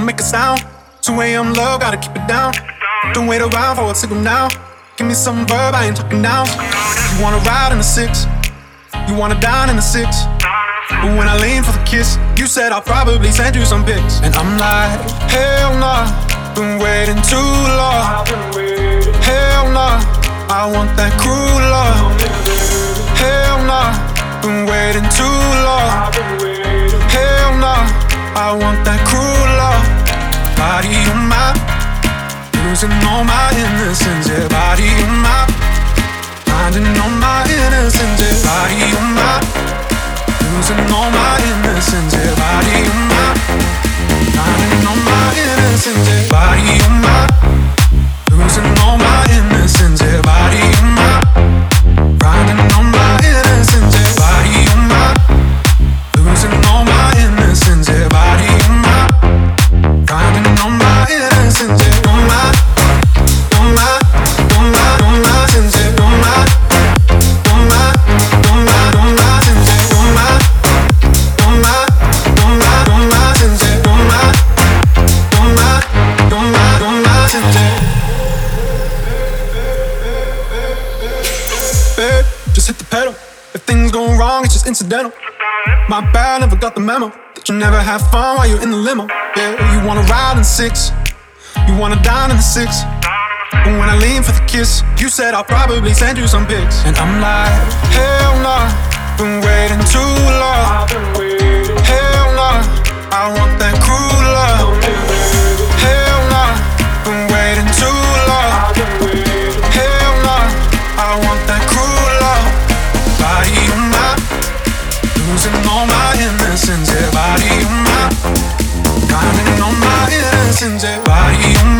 don't make a sound. 2 a.m. love, gotta keep it down. Don't wait around for a signal now. Give me some verb, I ain't talking now. You wanna ride in the 6, you wanna dine in the 6. But when I lean for the kiss, you said I'll probably send you some pics. And I'm like, hell nah, been waiting too long. Hell nah, I want that cruel love. Hell nah, been waiting too long. Hell nah, I want that cruel love. Body on my, losing all my innocence. Yeah, body on my, finding all my innocence. Yeah, body on my, losing all my innocence. Yeah, body on my, finding all my innocence. Yeah, body on my, losing all my innocence. Yeah, body on my, finding all my innocence. Yeah, body on my, losing all my innocence. Yeah, body on my, finding all my innocence. Yeah, on my, on my, on my, on my sins. Yeah, on my, on my, on my, on my sins. Yeah, on my, on my, on my, on my sins. Yeah, on my, on my, on my, on my sins. Yeah. Babe, just hit the pedal. If things go wrong, it's just incidental. My bad, never got the memo that you never have fun while you're in the limo. Yeah, you wanna ride in the 6, you wanna dine in the 6. But when I lean for the kiss, you said I'll probably send you some pics. And I'm like, hell nah, been waiting too long. Hell nah, I want that cruel love. Hell nah, been waiting too long. Hell nah, I want that cruel love. Body on my, losing all my innocence. Yeah, body on my, finding all my innocence. Yeah, body on